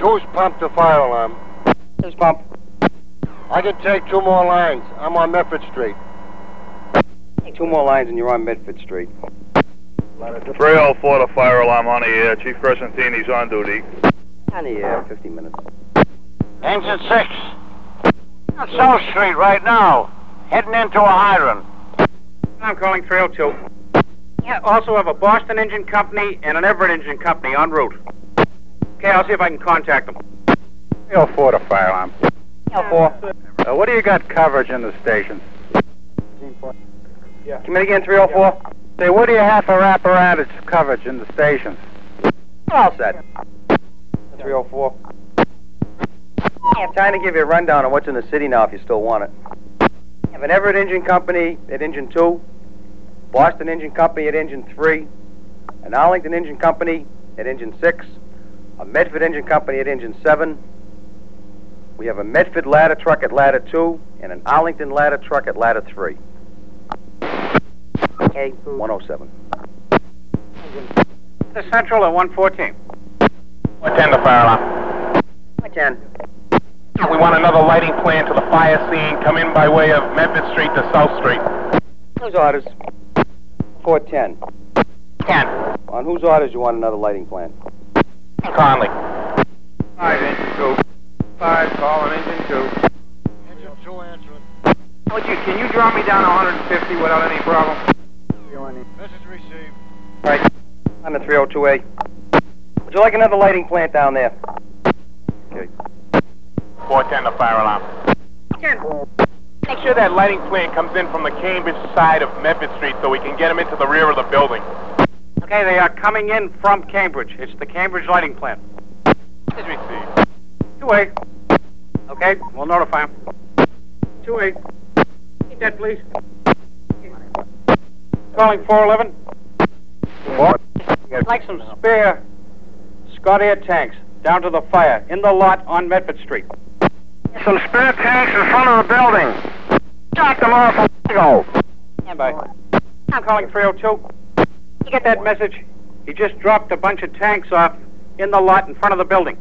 Who's pumped the fire alarm? This pump. I can take 2 more lines. I'm on Medford Street. Take 2 more lines and you're on Medford Street. 304 to fire alarm on the air. Chief Crescentini's on duty. On the air, 50 minutes. Engine 6. On South Street right now. Heading into a hydrant. I'm calling 302. Yeah, also have a Boston Engine Company and an Everett Engine Company en route. Okay, I'll see if I can contact them. 304 to fire alarm. 304. What do you got coverage in the stations? Yeah. Come in again, 304. Say, what do you have for apparatus coverage in the stations? All set. 304. I have time to give you a rundown on what's in the city now if you still want it. You have an Everett Engine Company at Engine 2, Boston Engine Company at Engine 3, an Arlington Engine Company at Engine 6, a Medford Engine Company at Engine 7. We have a Medford ladder truck at ladder 2 and an Arlington ladder truck at ladder 3. Okay, 107. The Central at 114. 10 to fire alarm. 10. We want another lighting plan to the fire scene. Come in by way of Medford Street to South Street. Whose orders? 410. 10. On whose orders you want another lighting plan? Conley. 5, Engine 2. 5, calling Engine 2. Engine 2 answering. Can you draw me down 150 without any problem? Message received. Right. On the 302A. Would you like another lighting plant down there? Okay. 410 to fire alarm. 10. Make sure that lighting plan comes in from the Cambridge side of Medford Street so we can get them into the rear of the building. Okay, they are coming in from Cambridge. It's the Cambridge lighting plant. Message received. 2A. Okay, we'll notify them. 2A. Keep that, please. Calling 411. I'd like some spare Scott Air tanks down to the fire in the lot on Medford Street. Some spare tanks in front of the building. Shot them off a while ago. Stand by. I'm calling 302. You get that message? He just dropped a bunch of tanks off in the lot in front of the building.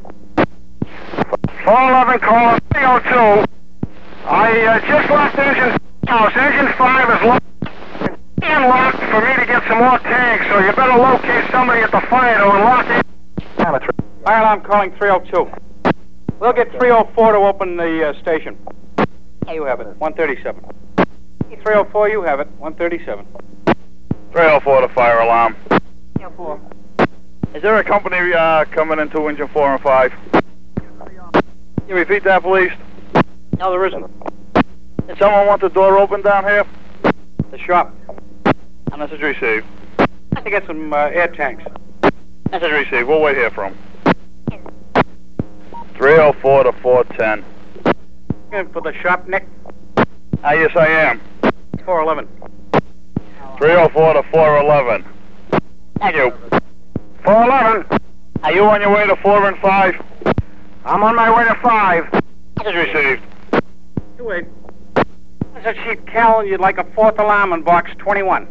411 calling 302. I just left engine house. Engine 5 is locked. Unlocked for me to get some more tanks, so you better locate somebody at the fire to unlock it. Fire alarm calling 302. We'll get 304 to open the station. You have it, 137. 304, you have it, 137. 304 to fire alarm. 304. Is there a company coming into engine 4 and 5? Can you repeat that, please? No, there isn't. Did someone want the door open down here? The shop. Message received. I have to get some air tanks. Message received. We'll wait here for him. 304 to 410. Looking for the shop, Nick? Yes, I am. 411. 304 to 411. Thank you. 411. Are you on your way to 4 and 5? I'm on my way to 5. Message received. 28. There's a Chief Cal, you'd like a 4th alarm on box 21.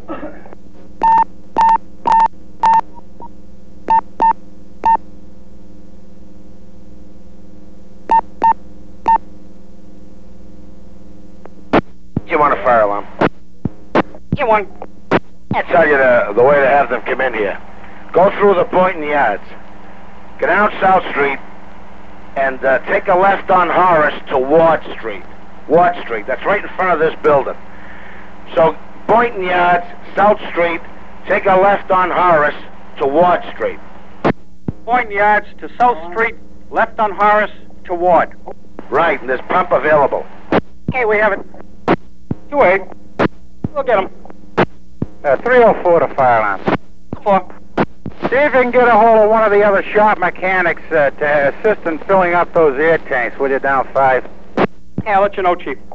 You want a fire alarm? Get one. I'll tell you the way to have them come in here. Go through the Boynton Yards. Get down South Street and take a left on Horace to Ward Street. Ward Street, that's right in front of this building. So, Boynton Yards, South Street, take a left on Horace to Ward Street. Boynton Yards to South Street, left on Horace to Ward. Right, and there's pump available. Okay, we have it. 2A. We'll get them. 304 to fire alarm. 4. See if you can get a hold of one of the other shop mechanics to assist in filling up those air tanks, will you, down 5? Okay, I'll let you know, Chief.